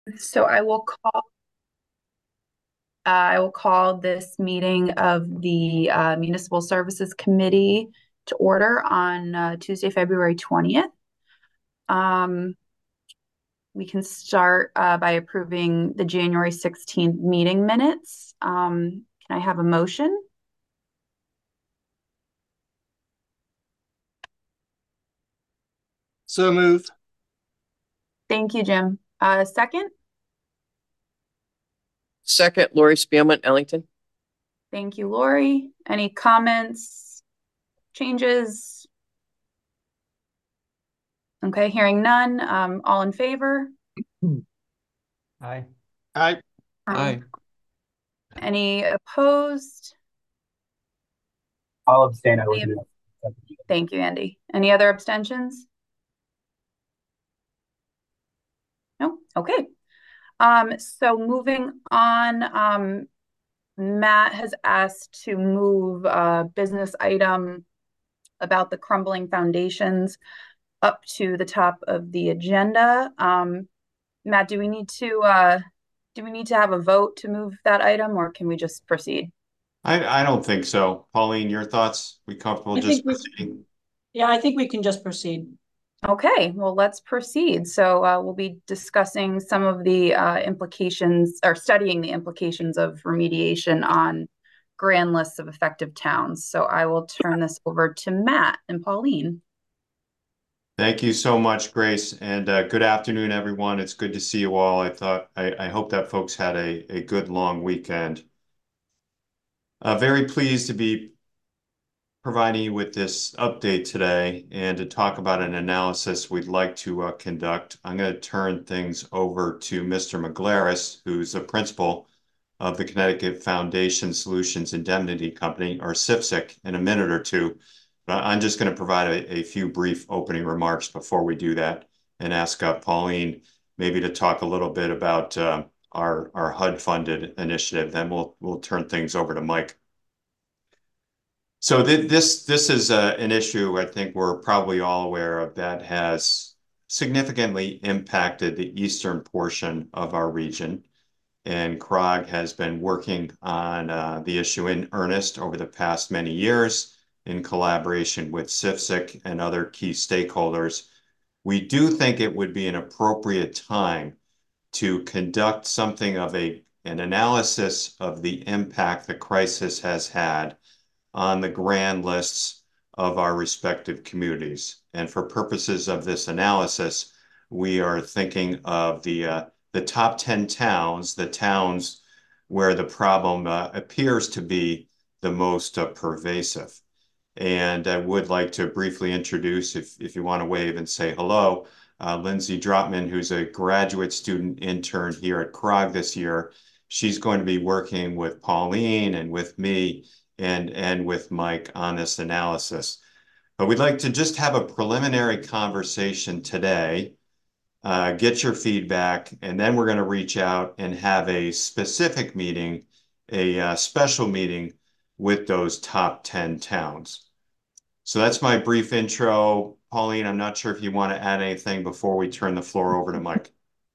So I will call this meeting of the Municipal Services Committee to order on Tuesday, February 20th. Um, we can start by approving the January 16th meeting minutes. Can I have a motion? So moved. Thank you, Jim. Second? Second, Lori Spielman, Ellington. Thank you, Lori. Any comments, changes? Okay, hearing none. All in favor? Aye. Aye. Aye. Any opposed? I'll abstain. I Any, wasn't. thank you, Andy. Any other abstentions? No? Okay. So moving on, Matt has asked to move a business item about the crumbling foundations up to the top of the agenda. Matt, do we need to have a vote to move that item, or can we just proceed? I don't think so. Pauline, your thoughts? We comfortable I just think we, proceeding? yeah, I think we can just proceed. Okay, well, let's proceed. So we'll be discussing some of the implications or studying the implications of remediation on grand lists of effective towns. So I will turn this over to Matt and Pauline. Thank you so much, Grace, and good afternoon, everyone. It's good to see you all. I hope that folks had a good long weekend. Very pleased to be providing you with this update today and to talk about an analysis we'd like to conduct. I'm going to turn things over to Mr. McGlaris, who's the principal of the Connecticut Foundation Solutions Indemnity Company, or CFSIC, in a minute or two. But I'm just going to provide a few brief opening remarks before we do that and ask Pauline maybe to talk a little bit about our HUD-funded initiative. Then we'll turn things over to Mike. So this is an issue I think we're probably all aware of that has significantly impacted the eastern portion of our region. And CROG has been working on the issue in earnest over the past many years in collaboration with CFSIC and other key stakeholders. We do think it would be an appropriate time to conduct something of an analysis of the impact the crisis has had on the grand lists of our respective communities. And for purposes of this analysis, we are thinking of the top 10 towns, the towns where the problem appears to be the most pervasive. And I would like to briefly introduce, if you want to wave and say hello, Lindsay Dropman, who's a graduate student intern here at CROG this year. She's going to be working with Pauline and with me and with Mike on this analysis. But we'd like to just have a preliminary conversation today, get your feedback, and then we're going to reach out and have a specific meeting, a special meeting with those top 10 towns. So that's my brief intro. Pauline, I'm not sure if you want to add anything before we turn the floor over to Mike.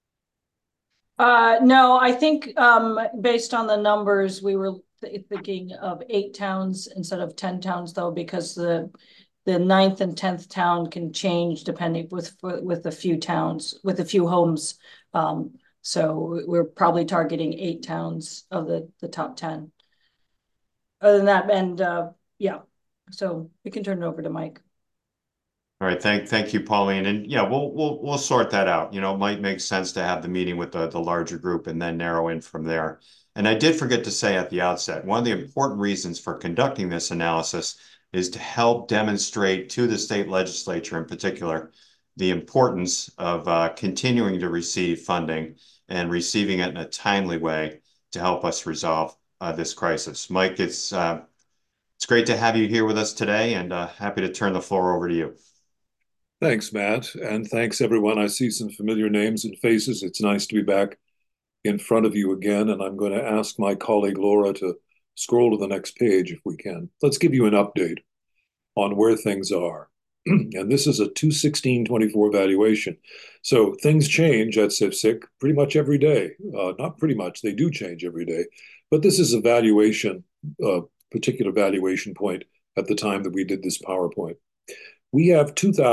No, I think based on the numbers, we were thinking of 8 towns instead of 10 towns, though, because the ninth and 10th town can change depending with a few towns, with a few homes. So we're probably targeting 8 towns of the top 10. Other than that, and yeah, so we can turn it over to Mike. All right, thank you, Pauline. And yeah, we'll sort that out. You know, it might make sense to have the meeting with the larger group and then narrow in from there. And I did forget to say at the outset, one of the important reasons for conducting this analysis is to help demonstrate to the state legislature in particular the importance of continuing to receive funding and receiving it in a timely way to help us resolve this crisis. Mike, it's great to have you here with us today, and happy to turn the floor over to you. Thanks, Matt, and thanks everyone. I see some familiar names and faces. It's nice to be back in front of you again, and I'm going to ask my colleague Laura to scroll to the next page if we can. Let's give you an update on where things are. And this is a 2/16/24 valuation. So things change at CIFSIC pretty much every day. Not pretty much, they do change every day. But this is a valuation, particular valuation point at the time that we did this PowerPoint. We have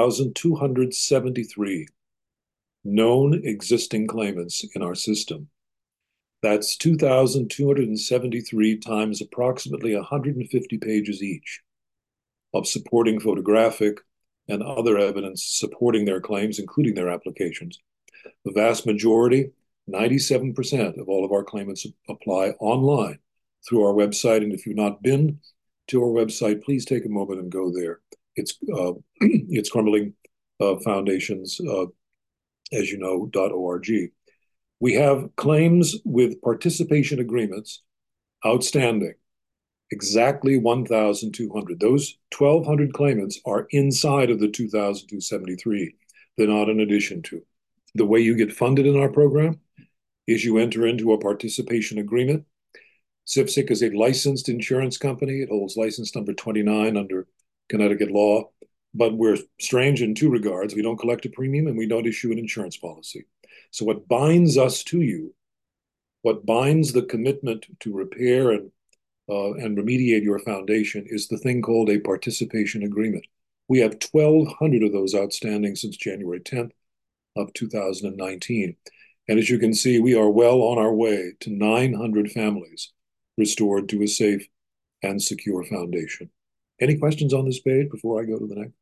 2,273 known existing claimants in our system. That's 2,273 times approximately 150 pages each of supporting photographic and other evidence supporting their claims, including their applications. The vast majority, 97% of all of our claimants apply online through our website. And if you've not been to our website, please take a moment and go there. It's Crumbling Foundations, as you know, .org. We have claims with participation agreements outstanding, exactly 1,200. Those 1,200 claimants are inside of the 2,273. They're not in addition to. The way you get funded in our program is you enter into a participation agreement. CIFSIC is a licensed insurance company. It holds license number 29 under Connecticut law, but we're strange in two regards. We don't collect a premium and we don't issue an insurance policy. So what binds us to you, what binds the commitment to repair and remediate your foundation is the thing called a participation agreement. We have 1,200 of those outstanding since January 10th of 2019. And as you can see, we are well on our way to 900 families restored to a safe and secure foundation. Any questions on this page before I go to the next?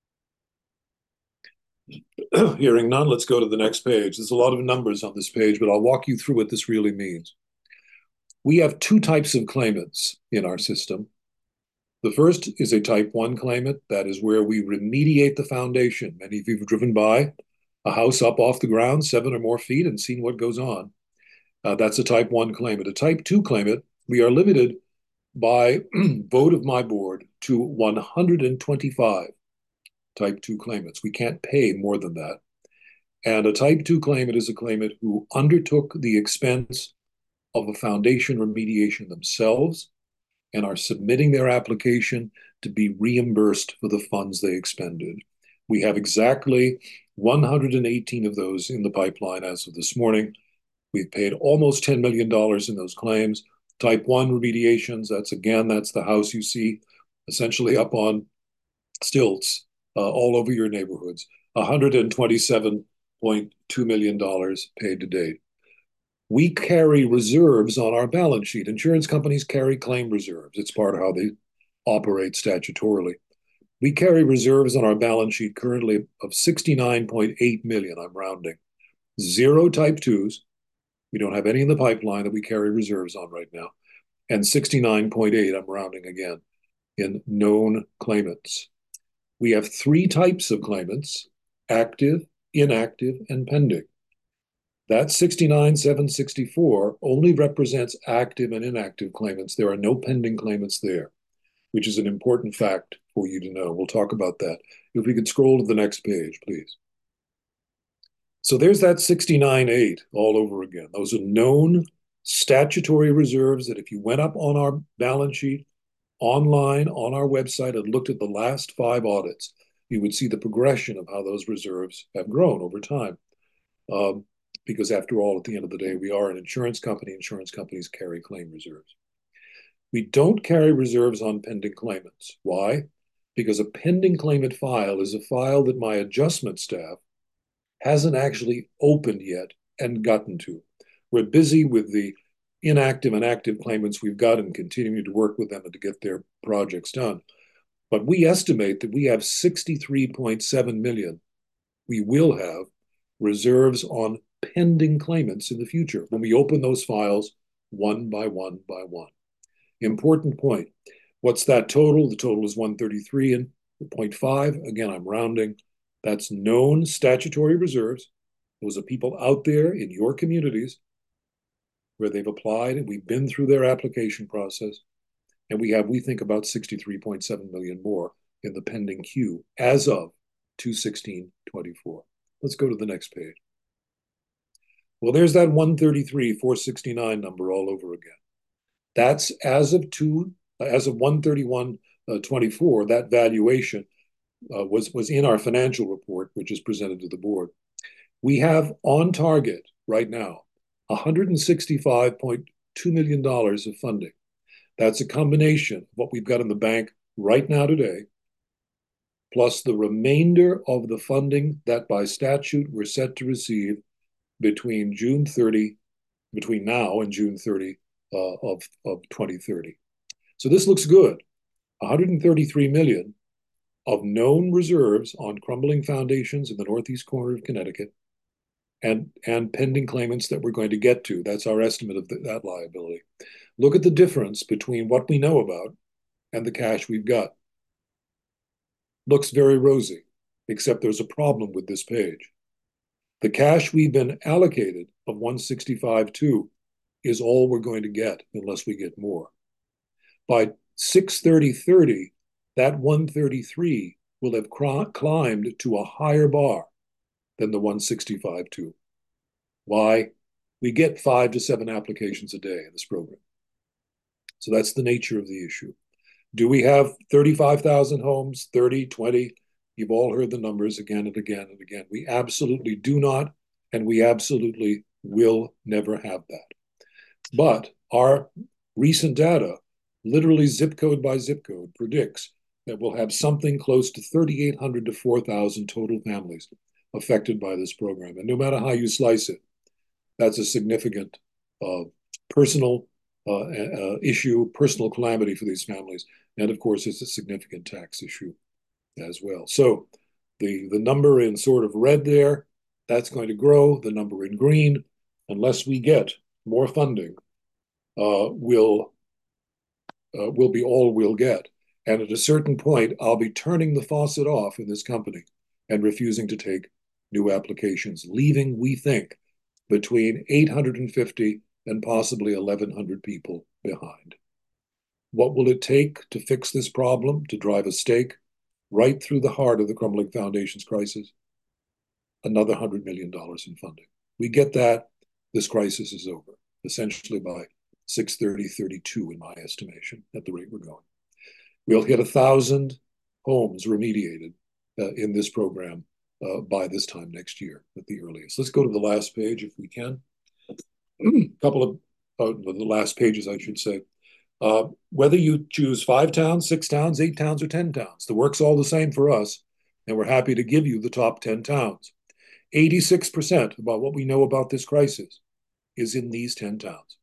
Hearing none, let's go to the next page. There's a lot of numbers on this page, but I'll walk you through what this really means. We have two types of claimants in our system. The first is a type 1 claimant. That is where we remediate the foundation. Many of you have driven by a house up off the ground 7 or more feet and seen what goes on. That's a type 1 claimant. A type 2 claimant, we are limited by vote of my board to 125 type 2 claimants. We can't pay more than that. And a type 2 claimant is a claimant who undertook the expense of a foundation remediation themselves and are submitting their application to be reimbursed for the funds they expended. We have exactly 118 of those in the pipeline as of this morning. We've paid almost $10 million in those claims. Type 1 remediations, that's the house you see essentially up on stilts all over your neighborhoods. $127.2 million paid to date. We carry reserves on our balance sheet. Insurance companies carry claim reserves. It's part of how they operate statutorily. We carry reserves on our balance sheet currently of $69.8 million, I'm rounding. 0 type 2s. We don't have any in the pipeline that we carry reserves on right now. And 69.8, I'm rounding again, in known claimants. We have 3 types of claimants: active, inactive, and pending. That 69,764 only represents active and inactive claimants. There are no pending claimants there, which is an important fact for you to know. We'll talk about that. If we could scroll to the next page, please. So there's that 69.8 all over again. Those are known statutory reserves that if you went up on our balance sheet, online, on our website, and looked at the last 5 audits, you would see the progression of how those reserves have grown over time. Because after all, at the end of the day, we are an insurance company. Insurance companies carry claim reserves. We don't carry reserves on pending claimants. Why? Because a pending claimant file is a file that my adjustment staff hasn't actually opened yet and gotten to. We're busy with the inactive and active claimants we've got and continuing to work with them and to get their projects done. But we estimate that we have 63.7 million. We will have reserves on pending claimants in the future when we open those files one by one by one. Important point. What's that total? The total is 133.5. Again, I'm rounding. That's known statutory reserves. Those are people out there in your communities where they've applied and we've been through their application process. And we think about 63.7 million more in the pending queue as of 2/16/24. Let's go to the next page. Well, there's that 133,469 number all over again. That's as of 1/31/24, that valuation. was in our financial report, which is presented to the board. We have on target right now $165.2 million of funding. That's a combination of what we've got in the bank right now today, plus the remainder of the funding that by statute we're set to receive between now and June 30 of 2030. So this looks good. 133 million of known reserves on crumbling foundations in the northeast corner of Connecticut, and pending claimants that we're going to get to. That's our estimate of that liability. Look at the difference between what we know about and the cash we've got. Looks very rosy, except there's a problem with this page. The cash we've been allocated of 165.2 is all we're going to get unless we get more. By 6/30/30, that 133 will have climbed to a higher bar than the 165.2. Why? We get 5 to 7 applications a day in this program. So that's the nature of the issue. Do we have 35,000 homes, 30, 20? You've all heard the numbers again and again and again. We absolutely do not, and we absolutely will never have that. But our recent data, literally zip code by zip code, predicts that we'll have something close to 3,800 to 4,000 total families affected by this program. And no matter how you slice it, that's a significant personal issue, personal calamity for these families. And of course, it's a significant tax issue as well. So the number in sort of red there, that's going to grow. The number in green, unless we get more funding, will be all we'll get. And at a certain point, I'll be turning the faucet off in this company and refusing to take new applications, leaving, we think, between 850 and possibly 1,100 people behind. What will it take to fix this problem, to drive a stake right through the heart of the crumbling foundations crisis? Another $100 million in funding. We get that, this crisis is over, essentially by 6/30/32 in my estimation, at the rate we're going. We'll hit 1,000 homes remediated in this program by this time next year at the earliest. Let's go to the last page if we can. A couple of the last pages, I should say. Whether you choose 5 towns, 6 towns, 8 towns, or 10 towns, the work's all the same for us, and we're happy to give you the top 10 towns. 86% about what we know about this crisis is in these 10 towns.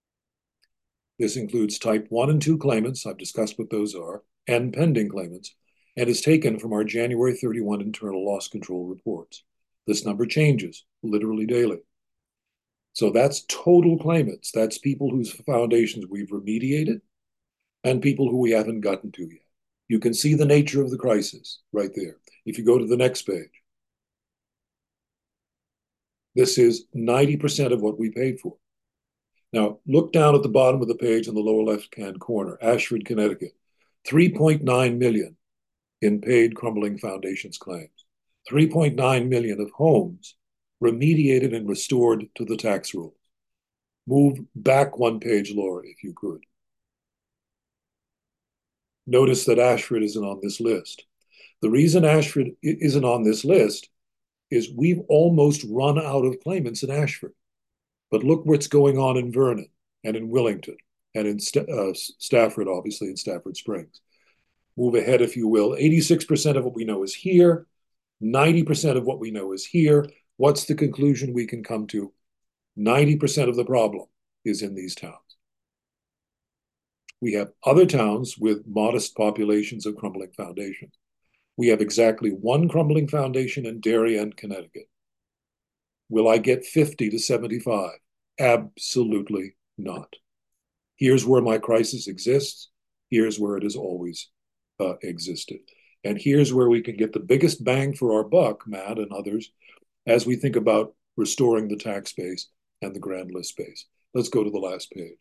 This includes type 1 and 2 claimants, I've discussed what those are, and pending claimants, and is taken from our January 31 internal loss control reports. This number changes literally daily. So that's total claimants. That's people whose foundations we've remediated and people who we haven't gotten to yet. You can see the nature of the crisis right there. If you go to the next page, this is 90% of what we paid for. Now, look down at the bottom of the page in the lower left-hand corner, Ashford, Connecticut, 3.9 million in paid crumbling foundations claims, 3.9 million of homes remediated and restored to the tax rules. Move back one page, Laura, if you could. Notice that Ashford isn't on this list. The reason Ashford isn't on this list is we've almost run out of claimants in Ashford. But look what's going on in Vernon and in Willington and in Stafford, obviously, in Stafford Springs. Move ahead, if you will. 86% of what we know is here. 90% of what we know is here. What's the conclusion we can come to? 90% of the problem is in these towns. We have other towns with modest populations of crumbling foundations. We have exactly 1 crumbling foundation in Darien, Connecticut. Will I get 50 to 75? Absolutely not. Here's where my crisis exists. Here's where it has always existed. And here's where we can get the biggest bang for our buck, Matt and others, as we think about restoring the tax base and the grand list base. Let's go to the last page.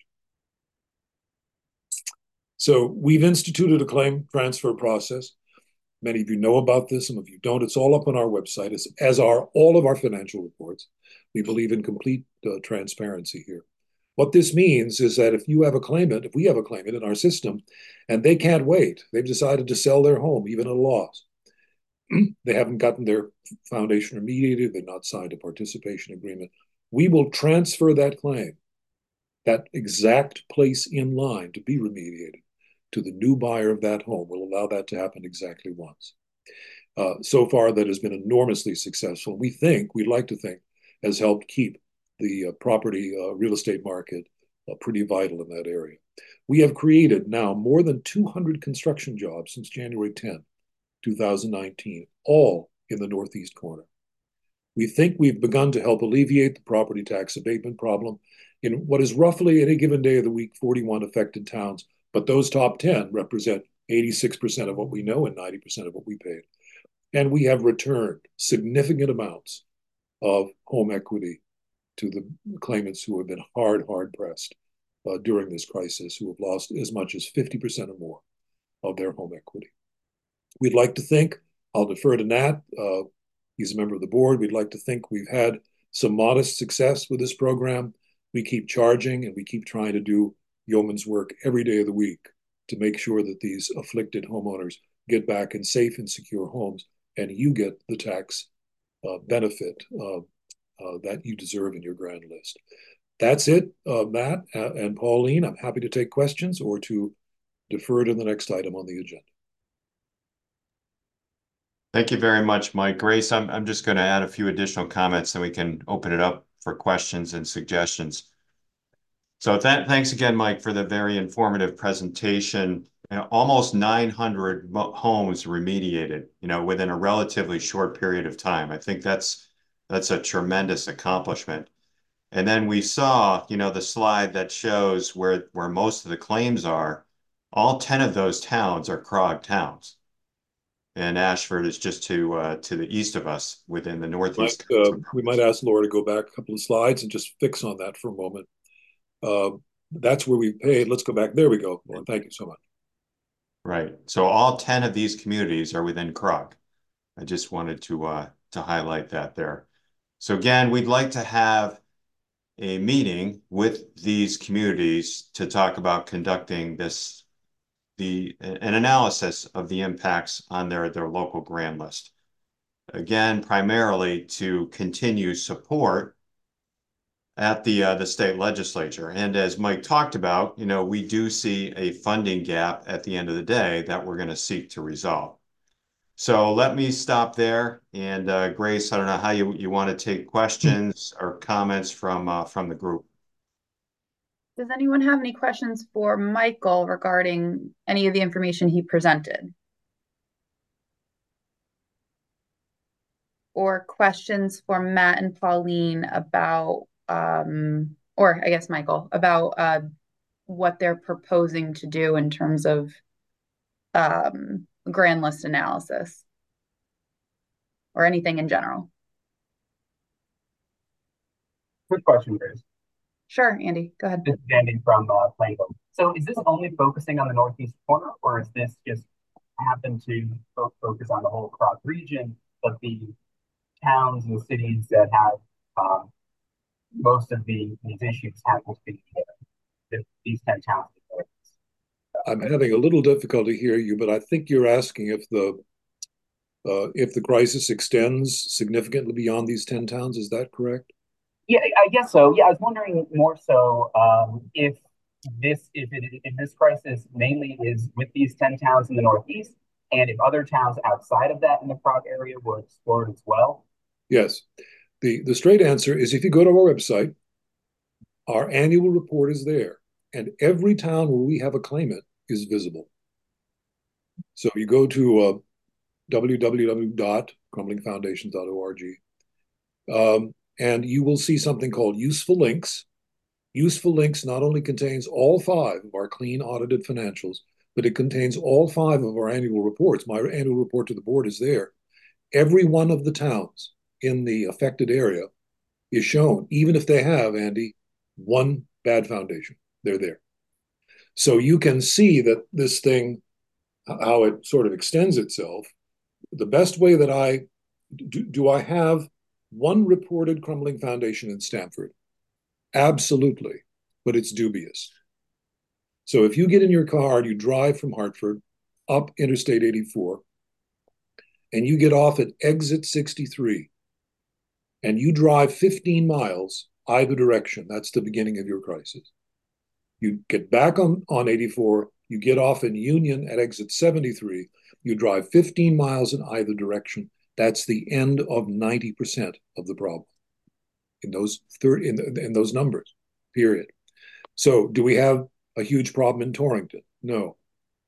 So we've instituted a claim transfer process. Many of you know about this, some of you don't. It's all up on our website, as are all of our financial reports. We believe in complete transparency here. What this means is that if we have a claimant in our system, and they can't wait, they've decided to sell their home, even at a loss, They haven't gotten their foundation remediated. They've not signed a participation agreement. We will transfer that claim, that exact place in line to be remediated, to the new buyer of that home. We'll allow that to happen exactly once. So far, that has been enormously successful. We'd like to think, has helped keep the property real estate market pretty vital in that area. We have created now more than 200 construction jobs since January 10, 2019, all in the northeast corner. We think we've begun to help alleviate the property tax abatement problem in what is roughly, any given day of the week, 41 affected towns, but those top 10 represent 86% of what we know and 90% of what we paid. And we have returned significant amounts of home equity to the claimants who have been hard pressed during this crisis, who have lost as much as 50% or more of their home equity. We'd like to think, I'll defer to Nat, he's a member of the board, we'd like to think we've had some modest success with this program. We keep charging and we keep trying to do yeoman's work every day of the week to make sure that these afflicted homeowners get back in safe and secure homes, and you get the tax benefit that you deserve in your grand list. That's it, Matt and Pauline. I'm happy to take questions or to defer to the next item on the agenda. Thank you very much, Mike. Grace, I'm just going to add a few additional comments and we can open it up for questions and suggestions. So thanks again, Mike, for the very informative presentation. Almost 900 homes remediated, within a relatively short period of time. I think that's a tremendous accomplishment. And then we saw, the slide that shows where most of the claims are. All 10 of those towns are CROG towns. And Ashford is just to the east of us within the northeast. We might ask Laura to go back a couple of slides and just fix on that for a moment. That's where we paid. Let's go back. There we go. Well, thank you so much. Right. So all 10 of these communities are within CROG. I just wanted to highlight that there. So again, we'd like to have a meeting with these communities to talk about conducting an analysis of the impacts on their local grand list. Again, primarily to continue support at the state legislature. And as Mike talked about, we do see a funding gap at the end of the day that we're going to seek to resolve. So let me stop there. And Grace, I don't know how you want to take questions or comments from the group. Does anyone have any questions for Michael regarding any of the information he presented? Or questions for Matt and Pauline about, or I guess Michael, about what they're proposing to do in terms of grand list analysis or anything in general? Quick question, Grace. Sure, Andy, go ahead. This is Andy from Plainville. So is this only focusing on the northeast corner, or is this just happen to focus on the whole CROG region, but the towns and cities that have most of these issues happen to be these 10 towns? I'm having a little difficulty hearing you, but I think you're asking if the crisis extends significantly beyond these 10 towns. Is that correct? Yeah, I guess so. Yeah, I was wondering more so if this crisis mainly is with these 10 towns in the Northeast, and if other towns outside of that in the CROG area were explored as well. Yes. The straight answer is if you go to our website, our annual report is there, and every town where we have a claimant is visible. So you go to www.crumblingfoundations.org, and you will see something called Useful Links. Useful Links not only contains all 5 of our clean audited financials, but it contains all 5 of our annual reports. My annual report to the board is there. Every one of the towns in the affected area is shown, even if they have, Andy, one bad foundation. They're there. So you can see that this thing, how it sort of extends itself. The best way that I have one reported crumbling foundation in Stamford? Absolutely, but it's dubious. So if you get in your car and you drive from Hartford up Interstate 84, and you get off at exit 63 and you drive 15 miles either direction, that's the beginning of your crisis. You get back on 84, you get off in Union at exit 73, you drive 15 miles in either direction. That's the end of 90% of the problem in those numbers, period. So do we have a huge problem in Torrington? No.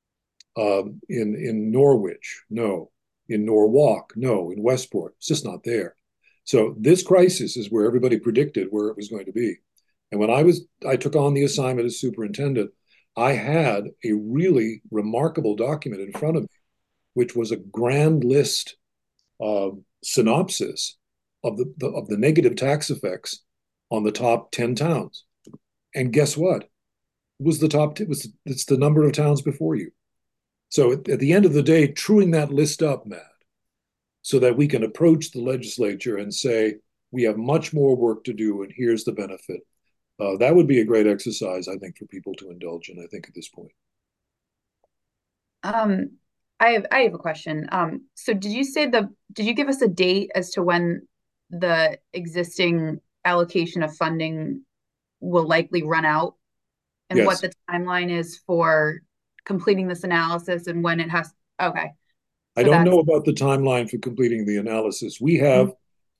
In Norwich? No. In Norwalk? No. In Westport? It's just not there. So this crisis is where everybody predicted where it was going to be. And when I took on the assignment as superintendent, I had a really remarkable document in front of me, which was a grand list synopsis of the negative tax effects on the top 10 towns. And guess what? It was it's the number of towns before you. So at the end of the day, truing that list up, Matt, so that we can approach the legislature and say, we have much more work to do, and here's the benefit. That would be a great exercise, I think, for people to indulge in, I think, at this point. I have a question. So did you give us a date as to when the existing allocation of funding will likely run out? And Yes. What the timeline is for completing this analysis and when it has, okay. I don't know about the timeline for completing the analysis. We have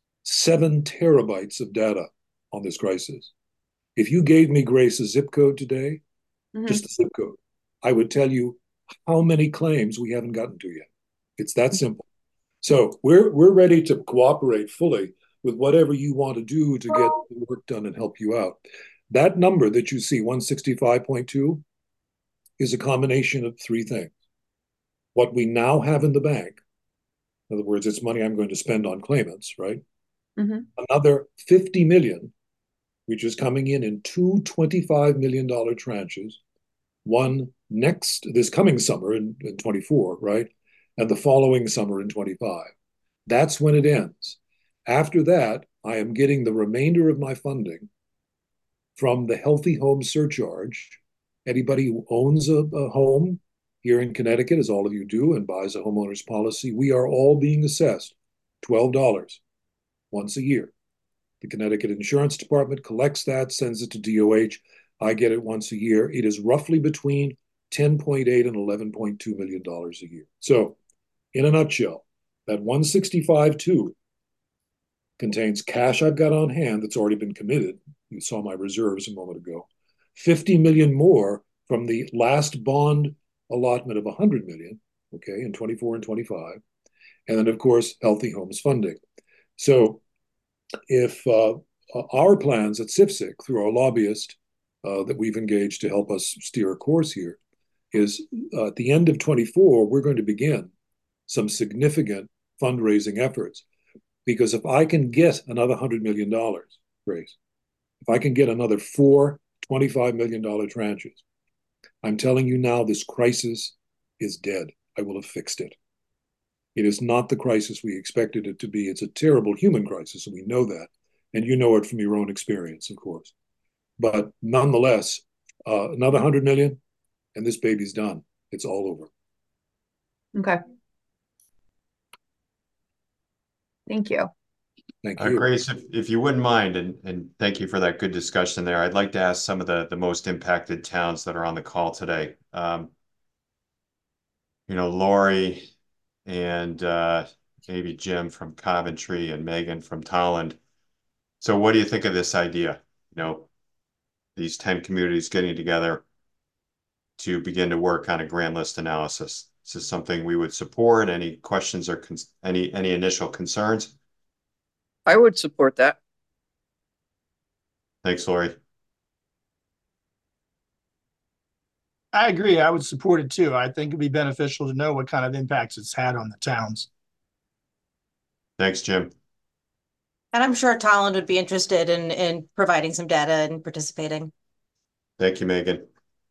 7 terabytes of data on this crisis. If you gave me, Grace, a zip code today, just a zip code, I would tell you how many claims we haven't gotten to yet. It's that simple. So we're ready to cooperate fully with whatever you want to do to get the work done and help you out. That number that you see, 165.2, is a combination of 3 things. What we now have in the bank, in other words, it's money I'm going to spend on claimants, right? Another 50 million, which is coming in 2 $25 million tranches, one this coming summer in 24, right? And the following summer in 25. That's when it ends. After that, I am getting the remainder of my funding from the Healthy Home Surcharge. Anybody who owns a home here in Connecticut, as all of you do, and buys a homeowner's policy, we are all being assessed $12 once a year. The Connecticut Insurance Department collects that, sends it to DOH. I get it once a year. It is roughly between $10.8 and $11.2 million a year. So, in a nutshell, that 165.2 contains cash I've got on hand that's already been committed. You saw my reserves a moment ago. 50 million more from the last bond allotment of 100 million, okay, in 24 and 25. And then, of course, Healthy Homes funding. So if our plans at CIFSIC, through our lobbyist that we've engaged to help us steer a course here, is at the end of 24, we're going to begin some significant fundraising efforts. Because if I can get another $100 million, Grace, if I can get another 4 $25 million tranches, I'm telling you now, this crisis is dead. I will have fixed it. It is not the crisis we expected it to be. It's a terrible human crisis, and we know that. And you know it from your own experience, of course. But nonetheless, another 100 million, and this baby's done. It's all over. Okay. Thank you. Thank you. Grace, if you wouldn't mind, and thank you for that good discussion there, I'd like to ask some of the most impacted towns that are on the call today. Lori and maybe Jim from Coventry and Megan from Tolland. So what do you think of this idea? These 10 communities getting together to begin to work on a grand list analysis. Is this something we would support? Any questions or any initial concerns? I would support that. Thanks, Lori. I agree. I would support it too. I think it'd be beneficial to know what kind of impacts it's had on the towns. Thanks, Jim. And I'm sure Tolland would be interested in providing some data and participating. Thank you, Megan.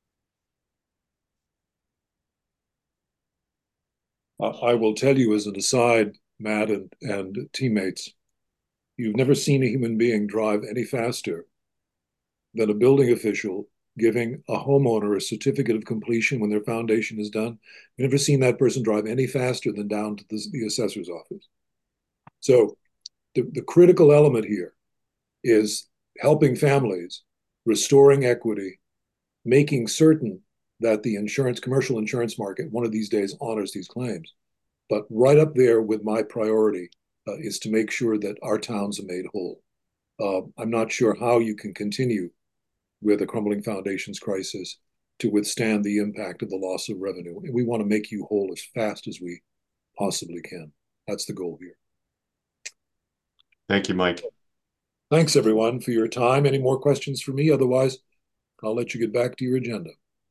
I will tell you as an aside, Matt and teammates, you've never seen a human being drive any faster than a building official giving a homeowner a certificate of completion when their foundation is done. I've never seen that person drive any faster than down to the assessor's office. So the critical element here is helping families, restoring equity, making certain that the commercial insurance market one of these days honors these claims. But right up there with my priority is to make sure that our towns are made whole. I'm not sure how you can continue with a crumbling foundations crisis to withstand the impact of the loss of revenue. We want to make you whole as fast as we possibly can. That's the goal here. Thank you, Mike. Thanks, everyone, for your time. Any more questions for me? Otherwise, I'll let you get back to your agenda.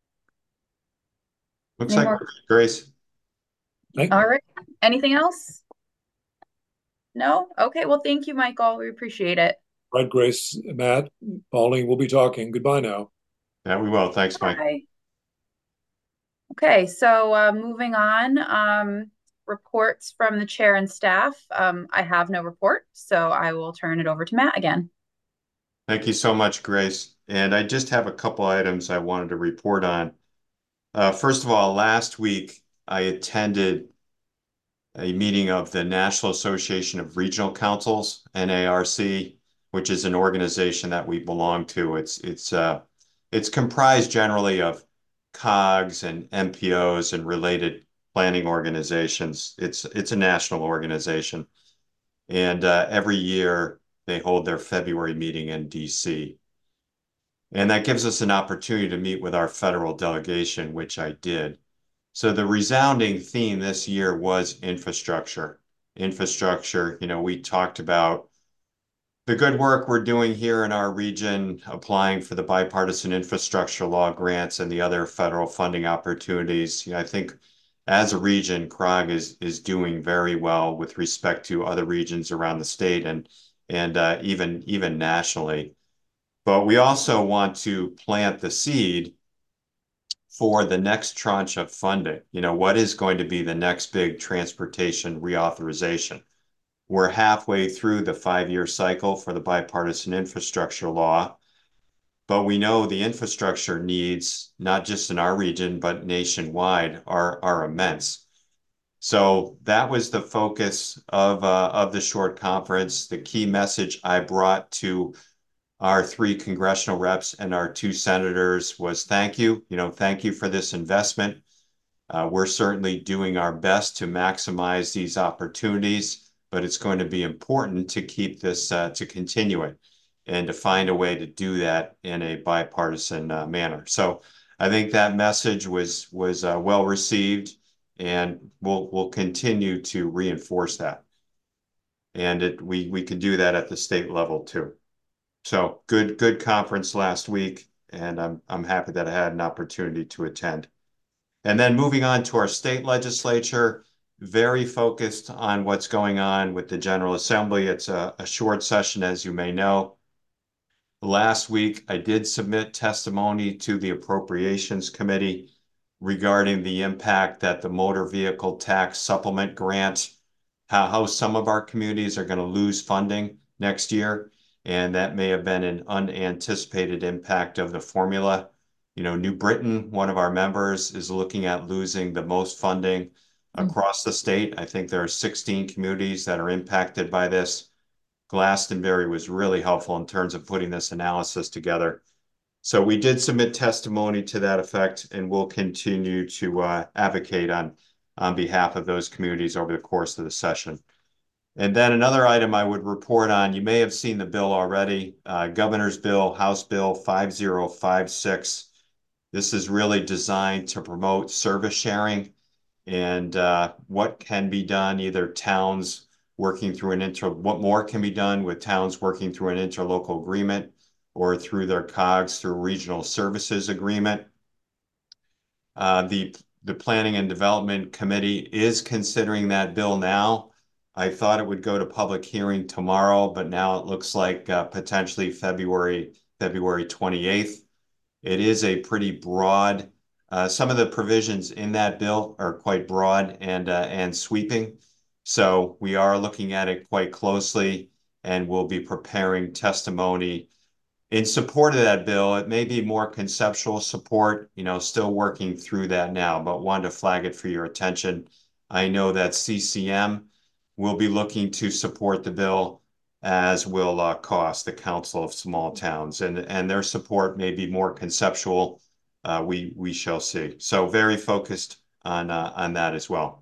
Looks like Grace. All right. Anything else? No? Okay. Well, thank you, Michael. We appreciate it. Right, Grace, Matt, Pauline, we'll be talking. Goodbye now. Yeah, we will. Thanks, Mike. Bye. Okay, so moving on, reports from the chair and staff. I have no report, so I will turn it over to Matt again. Thank you so much, Grace. And I just have a couple items I wanted to report on. First of all, last week I attended a meeting of the National Association of Regional Councils, NARC, which is an organization that we belong to. It's comprised generally of COGs and MPOs and related planning organizations. It's a national organization, and every year they hold their February meeting in DC. And that gives us an opportunity to meet with our federal delegation, which I did. So the resounding theme this year was infrastructure. Infrastructure, we talked about the good work we're doing here in our region, applying for the bipartisan infrastructure law grants and the other federal funding opportunities. I think as a region, CROG is doing very well with respect to other regions around the state and even nationally. But we also want to plant the seed for the next tranche of funding. What is going to be the next big transportation reauthorization? We're halfway through the 5-year cycle for the bipartisan infrastructure law, but we know the infrastructure needs, not just in our region, but nationwide, are immense. So that was the focus of the short conference. The key message I brought to our 3 congressional reps and our 2 senators was thank you. Thank you for this investment. We're certainly doing our best to maximize these opportunities, but it's going to be important to keep this, to continue it and to find a way to do that in a bipartisan manner. So I think that message was well received, and we'll continue to reinforce that. And we can do that at the state level too. So good conference last week, and I'm happy that I had an opportunity to attend. And then moving on to our state legislature, very focused on what's going on with the General Assembly. It's a short session, as you may know. Last week, I did submit testimony to the Appropriations Committee regarding the impact that the motor vehicle tax supplement grant, how some of our communities are going to lose funding next year. And that may have been an unanticipated impact of the formula. New Britain, one of our members, is looking at losing the most funding across the state. I think there are 16 communities that are impacted by this. Glastonbury was really helpful in terms of putting this analysis together. So we did submit testimony to that effect, and we'll continue to advocate on behalf of those communities over the course of the session. And then another item I would report on, you may have seen the bill already, Governor's Bill, House Bill 5056. This is really designed to promote service sharing and what can be done, either towns working through what more can be done with towns working through an interlocal agreement or through their COGS through a regional services agreement. The Planning and Development Committee is considering that bill now. I thought it would go to public hearing tomorrow, but now it looks like potentially February 28th. It is a pretty broad, some of the provisions in that bill are quite broad and sweeping. So we are looking at it quite closely, and we'll be preparing testimony in support of that bill. It may be more conceptual support, still working through that now, but wanted to flag it for your attention. I know that CCM will be looking to support the bill, as will COST, the Council of Small Towns, and their support may be more conceptual. We shall see. So very focused on that as well.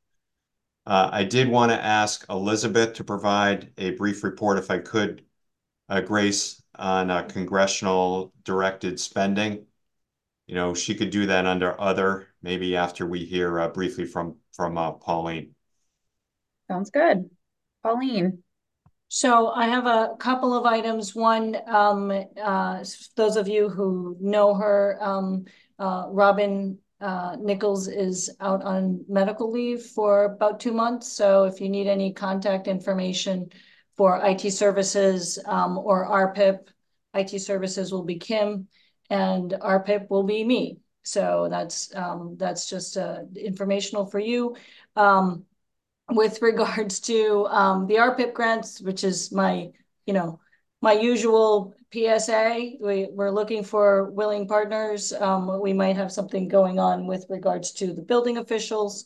I did want to ask Elizabeth to provide a brief report, if I could, Grace, on congressional directed spending. She could do that under other, maybe after we hear briefly from Pauline. Sounds good. Pauline. So I have a couple of items. One, those of you who know her, Robin Nichols is out on medical leave for about 2 months. So if you need any contact information for IT services or RPIP, IT services will be Kim and RPIP will be me. So that's just informational for you. With regards to the RPIP grants, which is my usual PSA, we're looking for willing partners. We might have something going on with regards to the building officials,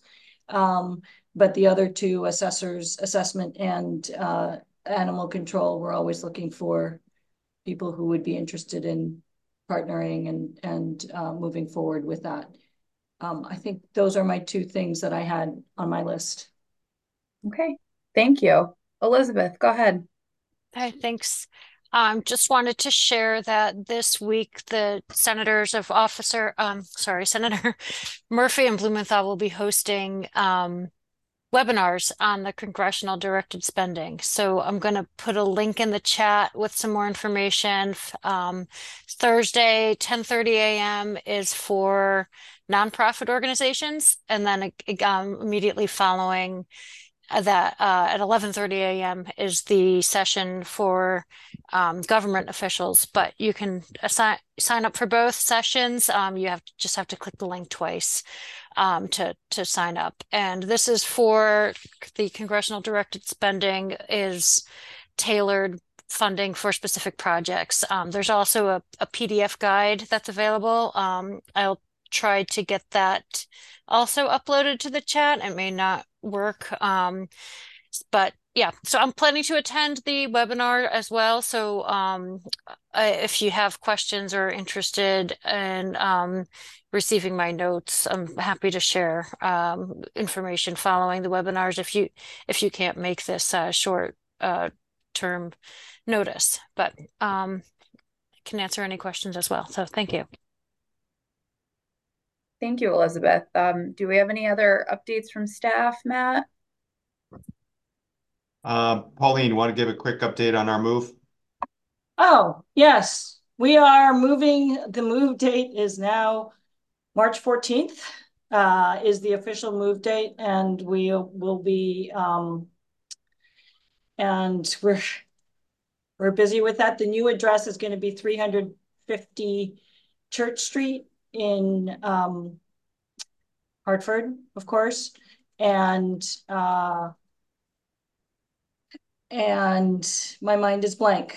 but the other two, assessment and animal control, we're always looking for people who would be interested in partnering and moving forward with that. I think those are my two things that I had on my list. Okay, thank you. Elizabeth, go ahead. Okay, thanks. Just wanted to share that this week the senators of Senator Murphy and Blumenthal will be hosting webinars on the congressional directed spending. So I'm going to put a link in the chat with some more information. Thursday, 10:30 a.m. is for nonprofit organizations, and then immediately following that at 11:30 a.m. is the session for government officials, but you can sign up for both sessions. You just have to click the link twice to sign up. And this is for the congressional directed spending is tailored funding for specific projects. There's also a PDF guide that's available. I'll try to get that also uploaded to the chat. It may not work, but yeah, so I'm planning to attend the webinar as well. So if you have questions or interested in receiving my notes, I'm happy to share information following the webinars if you can't make this short term notice, but I can answer any questions as well. So thank you. Thank you, Elizabeth. Do we have any other updates from staff, Matt? Pauline, want to give a quick update on our move? Oh, yes. We are moving. The move date is now March 14th is the official move date, and we will be and we're busy with that. The new address is going to be 350 Church Street in Hartford, of course, and my mind is blank.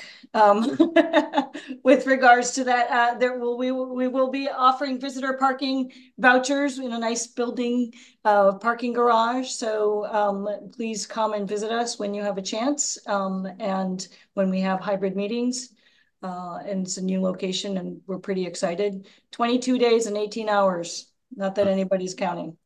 With regards to that, we will be offering visitor parking vouchers in a nice building parking garage. So please come and visit us when you have a chance, and when we have hybrid meetings. And it's a new location, and we're pretty excited. 22 days and 18 hours. Not that anybody's counting.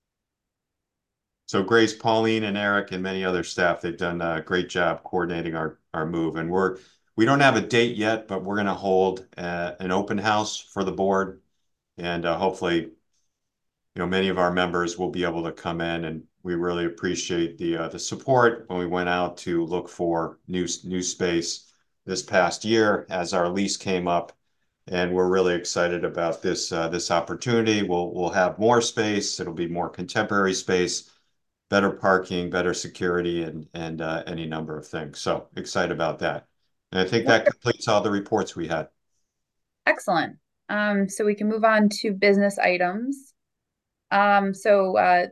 So Grace, Pauline, and Eric, and many other staff, they've done a great job coordinating our move. And we don't have a date yet, but we're going to hold an open house for the board, and hopefully, many of our members will be able to come in. And we really appreciate the support when we went out to look for new space this past year as our lease came up. And we're really excited about this opportunity. We'll have more space. It'll be more contemporary space, better parking, better security, and any number of things. So excited about that. And I think that completes all the reports we had. Excellent. So we can move on to business items. So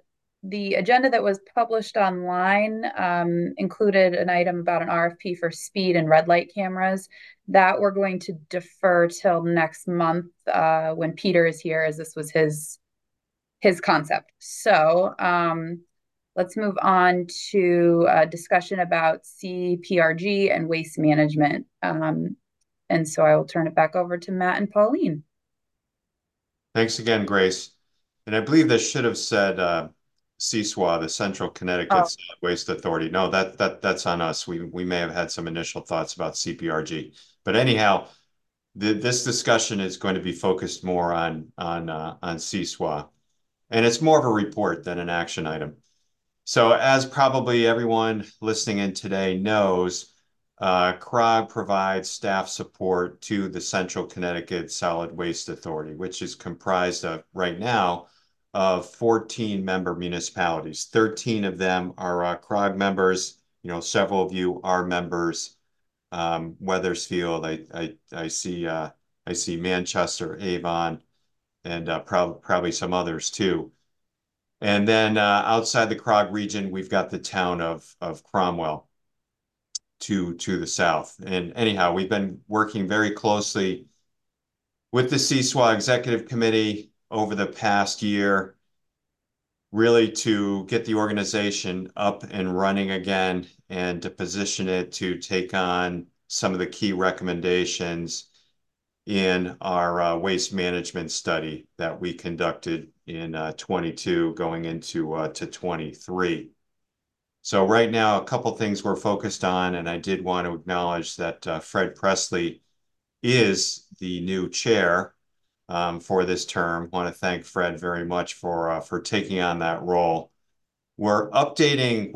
the agenda that was published online included an item about an RFP for speed and red light cameras that we're going to defer till next month when Peter is here, as this was his concept. So let's move on to a discussion about CPRG and waste management. And so I will turn it back over to Matt and Pauline. Thanks again, Grace. And I believe this should have said CSWA, the Central Connecticut Solid Waste Authority. No, that's on us. We may have had some initial thoughts about CPRG, but anyhow, this discussion is going to be focused more on CSWA, and it's more of a report than an action item. So, as probably everyone listening in today knows, CROG provides staff support to the Central Connecticut Solid Waste Authority, which is comprised of, right now, of 14 member municipalities. 13 of them are CROG members. Several of you are members. Wethersfield, I see Manchester, Avon, and probably some others too. And then outside the CROG region, we've got the town of Cromwell to the south. And anyhow, we've been working very closely with the CSWA Executive Committee over the past year, really to get the organization up and running again and to position it to take on some of the key recommendations in our waste management study that we conducted in 22 going into to 23. So right now, a couple things we're focused on, and I did want to acknowledge that Fred Presley is the new chair for this term. I want to thank Fred very much for taking on that role. We're updating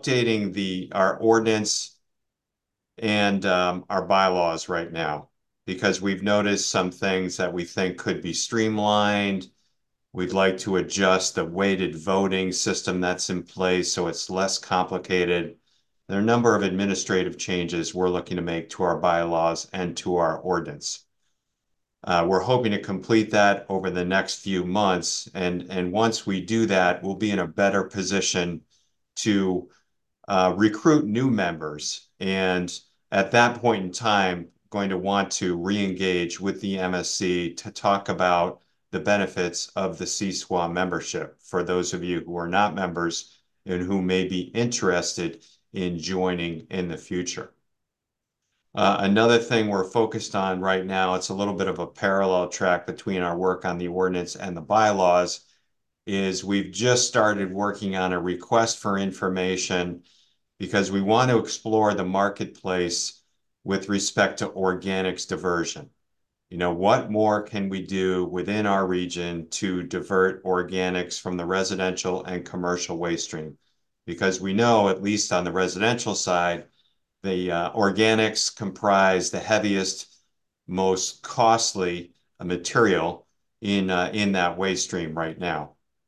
our ordinance and our bylaws right now because we've noticed some things that we think could be streamlined. We'd like to adjust the weighted voting system that's in place so it's less complicated. There are a number of administrative changes we're looking to make to our bylaws and to our ordinance. We're hoping to complete that over the next few months. And once we do that, we'll be in a better position to recruit new members. And at that point in time, going to want to re-engage with the MSC to talk about the benefits of the CSWA membership for those of you who are not members and who may be interested in joining in the future. Another thing we're focused on right now, it's a little bit of a parallel track between our work on the ordinance and the bylaws, is we've just started working on a request for information because we want to explore the marketplace with respect to organics diversion. What more can we do within our region to divert organics from the residential and commercial waste stream? Because we know, at least on the residential side, the organics comprise the heaviest, most costly material in that waste stream right now.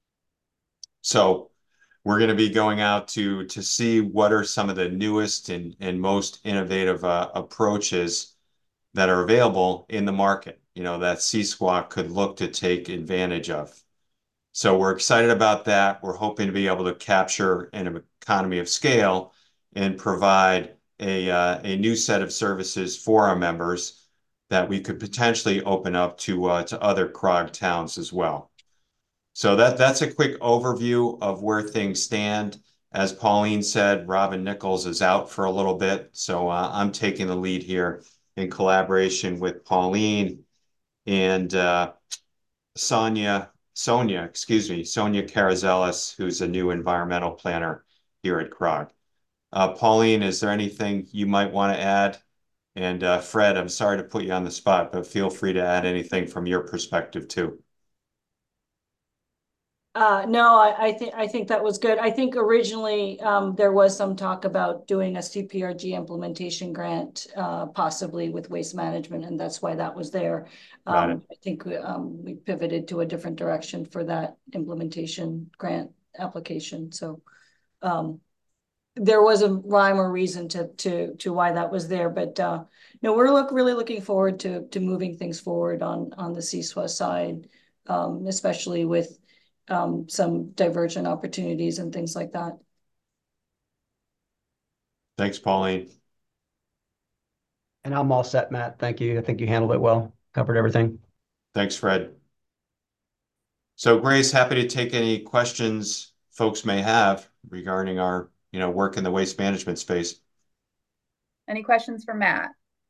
So we're going to be going out to see what are some of the newest and most innovative approaches that are available in the market, that CSWA could look to take advantage of. So we're excited about that. We're hoping to be able to capture an economy of scale and provide a new set of services for our members that we could potentially open up to other CROG towns as well. So that's a quick overview of where things stand. As Pauline said, Robin Nichols is out for a little bit, so I'm taking the lead here in collaboration with Pauline and Sonia Carazelis, who's a new environmental planner here at CROG. Pauline, is there anything you might want to add? And Fred, I'm sorry to put you on the spot, but feel free to add anything from your perspective too. No, I think that was good. I think originally there was some talk about doing a CPRG implementation grant, possibly with waste management, and that's why that was there. I think we pivoted to a different direction for that implementation grant application. So there was a rhyme or reason to why that was there, but no, we're really looking forward to moving things forward on the CSWA side, especially with some divergent opportunities and things like that. Thanks, Pauline. And I'm all set, Matt. Thank you. I think you handled it well, covered everything. Thanks, Fred. So Grace, happy to take any questions folks may have regarding our, work in the waste management space. Any questions for Matt?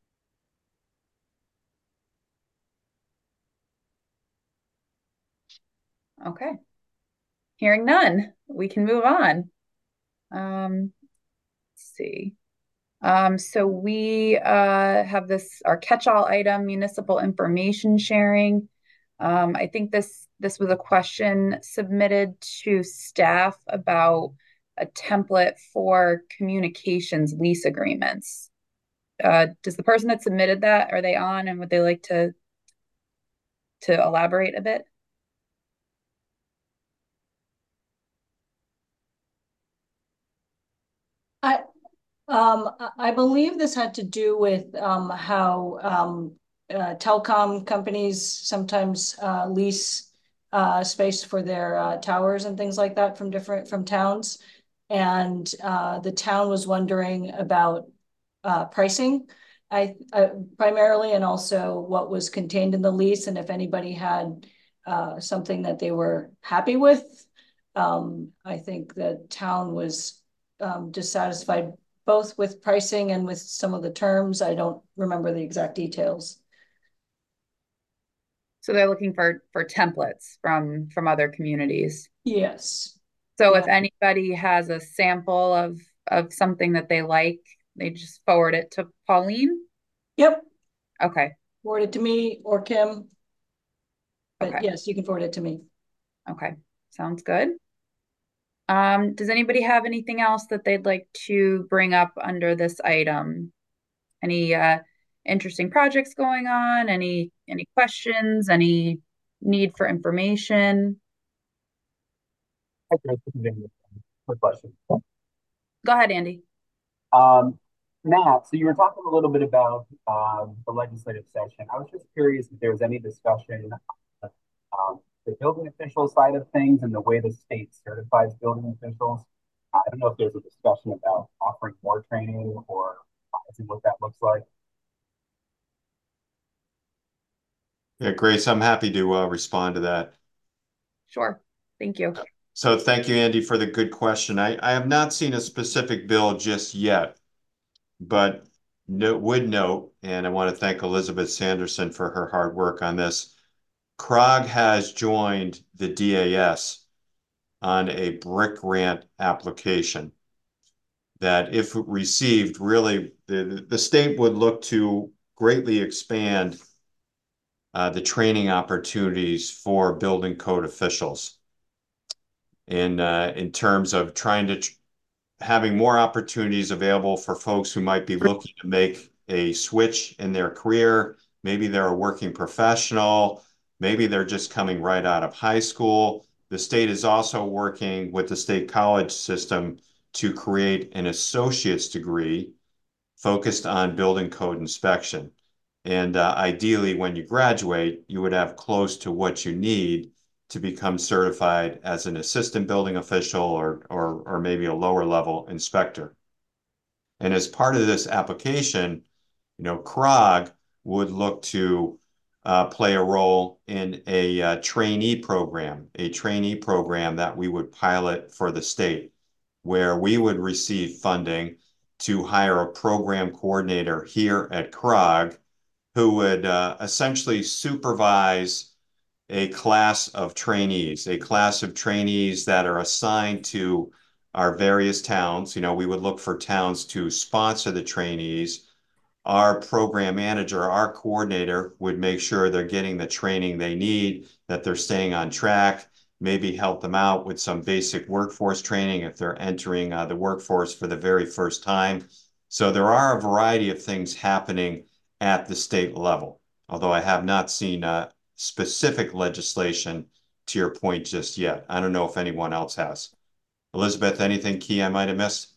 Okay. Hearing none, we can move on. Let's see. So we have our catch-all item, municipal information sharing. I think this was a question submitted to staff about a template for communications lease agreements. Does the person that submitted that, are they on, and would they like to elaborate a bit? I believe this had to do with how telecom companies sometimes lease space for their towers and things like that from towns. And the town was wondering about pricing, primarily, and also what was contained in the lease, and if anybody had something that they were happy with. I think the town was dissatisfied both with pricing and with some of the terms. I don't remember the exact details. So they're looking for templates from other communities. Yes. So if anybody has a sample of something that they like, they just forward it to Pauline? Yep. Okay. Forward it to me or Kim. But okay. Yes, you can forward it to me. Okay. Sounds good. Does anybody have anything else that they'd like to bring up under this item? Any interesting projects going on? Any questions? Any need for information? Quick question. Go ahead, Andy. Matt, so you were talking a little bit about the legislative session. I was just curious if there was any discussion the building official side of things and the way the state certifies building officials. I don't know if there's a discussion about offering more training or what that looks like. Yeah, Grace, I'm happy to respond to that. Sure. Thank you. So thank you, Andy, for the good question. I have not seen a specific bill just yet, but would note, and I want to thank Elizabeth Sanderson for her hard work on this. CROG has joined the DAS on a BRIC grant application that, if received, really the state would look to greatly expand the training opportunities for building code officials in terms of trying to having more opportunities available for folks who might be looking to make a switch in their career. Maybe they're a working professional. Maybe they're just coming right out of high school. The state is also working with the state college system to create an associate's degree focused on building code inspection. And ideally, when you graduate, you would have close to what you need to become certified as an assistant building official or maybe a lower level inspector. And as part of this application, CROG would look to play a role in a trainee program that we would pilot for the state, where we would receive funding to hire a program coordinator here at CROG who would essentially supervise a class of trainees that are assigned to our various towns. We would look for towns to sponsor the trainees. Our program manager, our coordinator, would make sure they're getting the training they need, that they're staying on track, maybe help them out with some basic workforce training if they're entering the workforce for the very first time. So there are a variety of things happening at the state level, although I have not seen specific legislation to your point just yet. I don't know if anyone else has. Elizabeth, anything key I might have missed?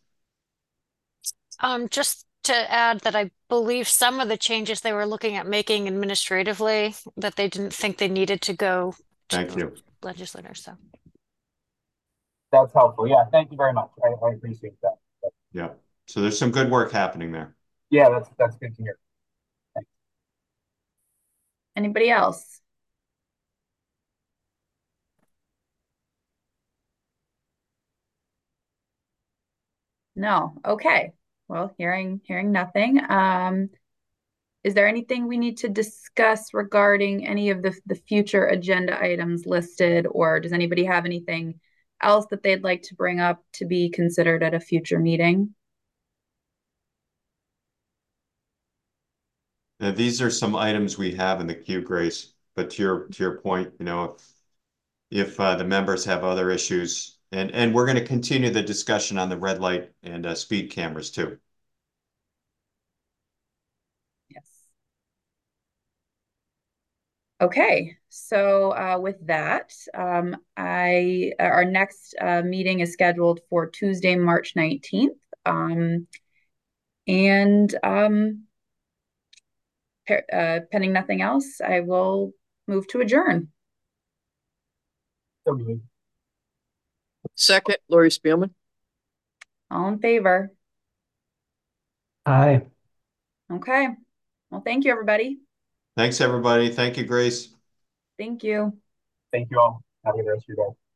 Just to add that I believe some of the changes they were looking at making administratively that they didn't think they needed to go to Thank you. legislators. So That's helpful. Yeah, thank you very much. I appreciate that. Yeah. So there's some good work happening there. Yeah, that's good to hear. Thanks. Anybody else? No. Okay. Well, hearing nothing. Is there anything we need to discuss regarding any of the future agenda items listed, or does anybody have anything else that they'd like to bring up to be considered at a future meeting? Now, these are some items we have in the queue, Grace, but to your point, you know, if the members have other issues, and we're going to continue the discussion on the red light and speed cameras too. Yes. Okay, so with that, our next meeting is scheduled for Tuesday, March 19th. And pending nothing else, I will move to adjourn. So moved. Second, Lori Spielman. All in favor? Aye. Okay. Well, thank you, everybody. Thanks, everybody. Thank you, Grace. Thank you. Thank you all. Have a good rest of your day.